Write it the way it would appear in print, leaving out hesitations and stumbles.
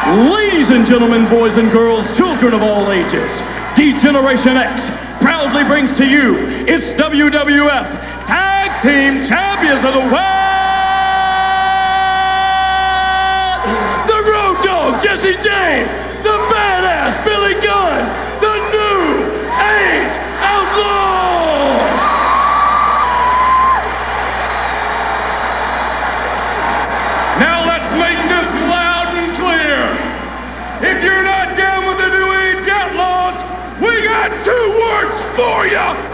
Ladies and gentlemen, boys and girls, children of all ages, D-Generation X proudly brings to you its WWF Tag Team Champions of the World, the Road Dogg Jesse James, the Badass Billy Gunn, the New Age Outlaws. Now let's make this loud and clear. If you're not down with the New Age Outlaws, we got two words for you.